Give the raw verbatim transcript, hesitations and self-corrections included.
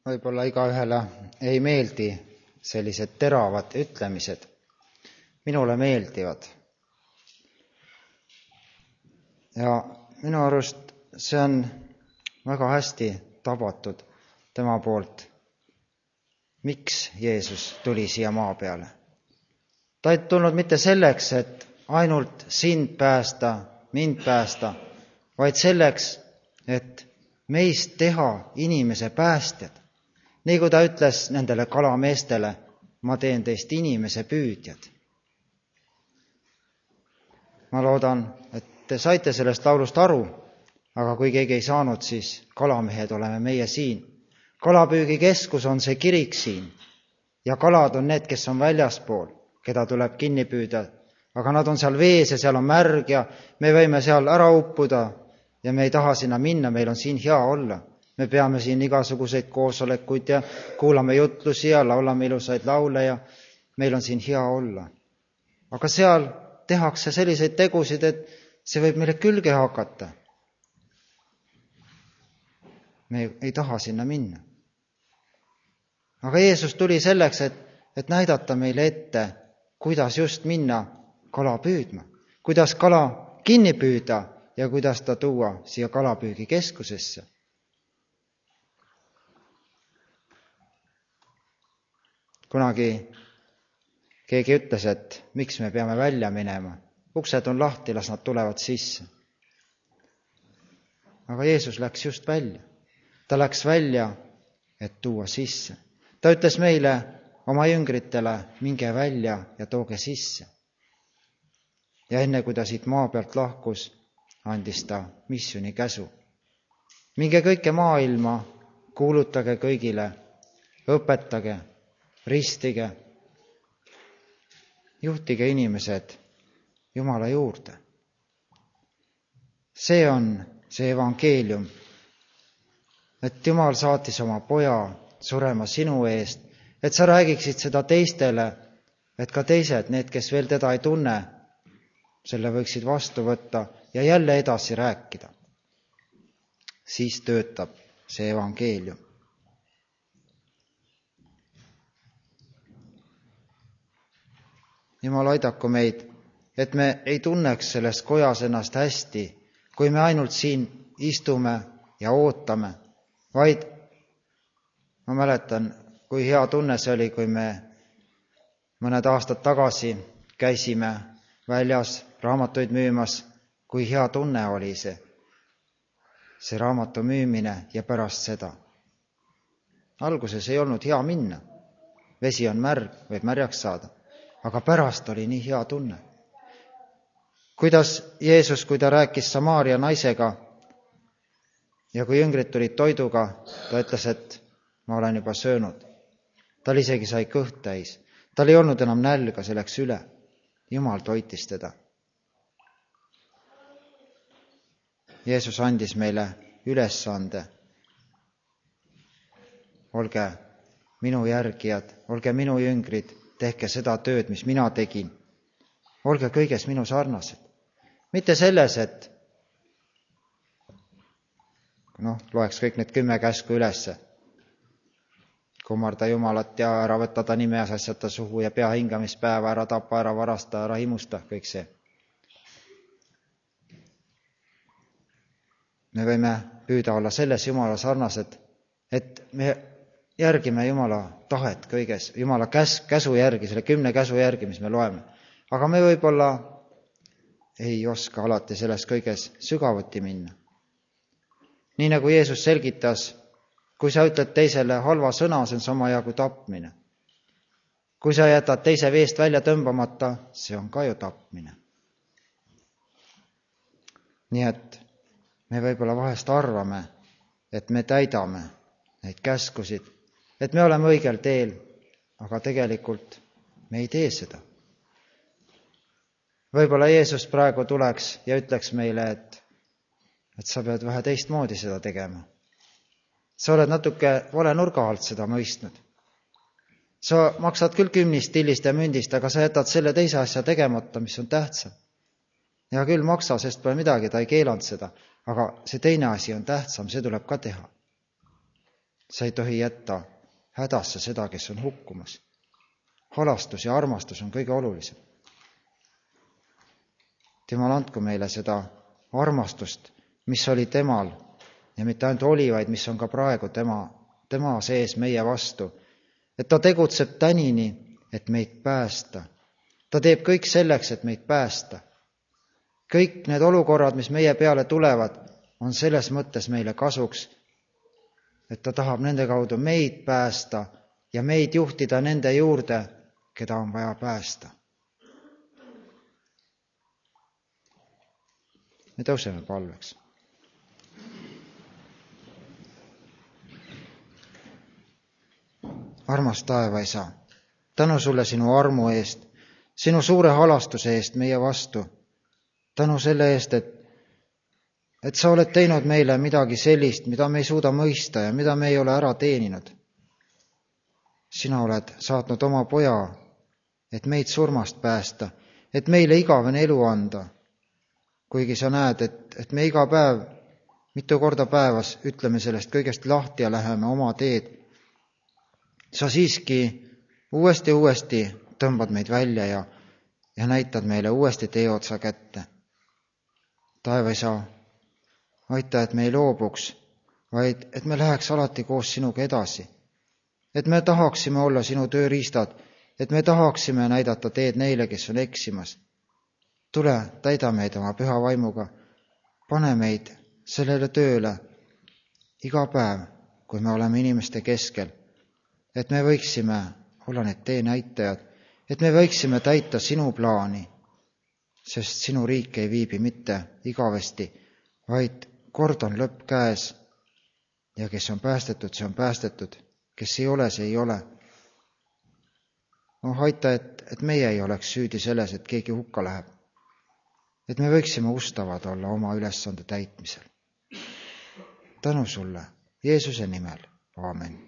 võib-olla igaühele ei meeldi sellised teravad ütlemised. Minule meeldivad. Ja minu arust see on väga hästi tabatud tema poolt. Miks Jeesus tuli siia maa peale? Ta ei tulnud mitte selleks, et ainult sind päästa, mind päästa, vaid selleks, et meist teha inimese päästjad. Nii kui ta ütles nendele kalameestele, ma teen teist inimese püüdjad. Ma loodan, et te saite sellest laulust aru, aga kui keegi ei saanud, siis kalamehed oleme meie siin. Kalapüügikeskus on see kirik siin ja kalad on need, kes on väljaspool, keda tuleb kinni püüda. Aga nad on seal vees ja seal on märg ja me võime seal ära uppuda ja me ei taha sinna minna, meil on siin hea olla. Me peame siin igasuguseid koosolekuid ja kuulame jutlusi ja laulame ilusaid laule ja meil on siin hea olla. Aga seal tehakse selliseid tegusid, et see võib meile külge hakata. Me ei taha sinna minna. Aga Jeesus tuli selleks, et, et näidata meile ette, kuidas just minna kala püüdma, kuidas kala kinni püüda ja kuidas ta tuua siia kalapüügikeskusesse. Kunagi keegi ütles, et miks me peame välja minema. Uksed on lahti, las nad tulevad sisse. Aga Jeesus läks just välja. Ta läks välja, et tuua sisse. Ta ütles meile, oma jüngritele, minge välja ja tooge sisse. Ja enne kui ta siit maa pealt lahkus, andis ta missiooni käsu. Minge kõike maailma, kuulutage kõigile, õpetage, ristige, juhtige inimesed Jumala juurde. See on see evangeelium, et Jumal saatis oma poja surema sinu eest, et sa räägiksid seda teistele, et ka teised, need, kes veel teda ei tunne, selle võiksid vastu võtta ja jälle edasi rääkida. Siis töötab see evangeelium. Jumal aidaku meid, et me ei tunneks selles kojas ennast hästi, kui me ainult siin istume ja ootame, vaid ma mäletan, kui hea tunne see oli, kui me mõned aastad tagasi käisime väljas raamatuid müümas, kui hea tunne oli see, see raamatu müümine ja pärast seda. Alguses ei olnud hea minna, vesi on märg, võib märjaks saada, aga pärast oli nii hea tunne. Kuidas Jeesus, kui ta rääkis Samaaria naisega ja kui jüngrid tulid toiduga, ta ütles, et ma olen juba söönud. Tal isegi sai kõht täis. Tal ei olnud enam nälga, see läks üle. Jumal toitis teda. Jeesus andis meile ülesande. Olge minu järgijad, olge minu jüngrid, tehke seda tööd, mis mina tegin. Olge kõiges minu sarnased. Mitte selles, et noh, loeks kõik need kümme käsku ülesse. Kummarda Jumalat ja ära võtta ta nime ja sassata suhu ja pea hingamispäeva, ära tapa, ära varasta, ära himusta, kõik see. Me võime püüda olla selles Jumala sarnased, et me järgime Jumala tahet kõiges, Jumala käs, käsu järgi, selle kümne käsu järgi, mis me loeme. Aga me võib-olla ei oska alati selles kõiges sügavuti minna. Nii nagu Jeesus selgitas, kui sa ütled teisele halva sõna, see on sama hea kui tapmine. Kui sa jätad teise veest välja tõmbamata, see on ka ju tapmine. Nii et me võib-olla vahest arvame, et me täidame neid käskusid, et me oleme õigel teel, aga tegelikult me ei tee seda. Võib-olla Jeesus praegu tuleks ja ütleks meile, et, et sa pead vähe teistmoodi seda tegema. Sa oled natuke vale nurga alt seda mõistnud. Sa maksad küll kümnist, tillist ja mündist, aga sa jätad selle teise asja tegemata, mis on tähtsam. Ja küll maksa, sest pole midagi, ta ei keelanud seda, aga see teine asi on tähtsam, see tuleb ka teha. sa ei tohi jätta hädasse seda, kes on hukkumas. Halastus ja armastus on kõige olulisem. Jumal, andku meile seda armastust, mis oli temal ja mitte ainult oli, vaid mis on ka praegu tema, tema sees meie vastu. Et ta tegutseb tänini, et meid päästa. Ta teeb kõik selleks, et meid päästa. Kõik need olukorrad, mis meie peale tulevad, on selles mõttes meile kasuks, et ta tahab nende kaudu meid päästa ja meid juhtida nende juurde, keda on vaja päästa. Me tõuseme palveks. Armas taevaisa, tänu sulle sinu armu eest, sinu suure halastuse eest meie vastu. Tänu selle eest, et, et sa oled teinud meile midagi sellist, mida me ei suuda mõista ja mida me ei ole ära teeninud. Sina oled saatnud oma poja, et meid surmast päästa, et meile igavene elu anda. Kuigi sa näed, et, et me iga päev, mitu korda päevas ütleme sellest kõigest lahti ja läheme oma teed. Sa siiski uuesti ja uuesti tõmbad meid välja ja, ja näitad meile uuesti tee otsa kätte. Taevaisa, aita, et me ei loobuks, vaid et me läheks alati koos sinuga edasi. Et me tahaksime olla sinu tööriistad, et me tahaksime näidata teed neile, kes on eksimas. Tule, täida meid oma püha vaimuga, pane meid sellele tööle iga päev, kui me oleme inimeste keskel, et me võiksime olla need teenäitajad, et me võiksime täita sinu plaani, sest sinu riik ei viibi mitte igavesti, vaid kord on lõpp käes ja kes on päästetud, see on päästetud, kes ei ole, see ei ole. Oh, aita, et, et meie ei oleks süüdi selles, et keegi hukka läheb. Et me võiksime ustavad olla oma ülesande täitmisel. Tänu sulle, Jeesuse nimel. Aamen.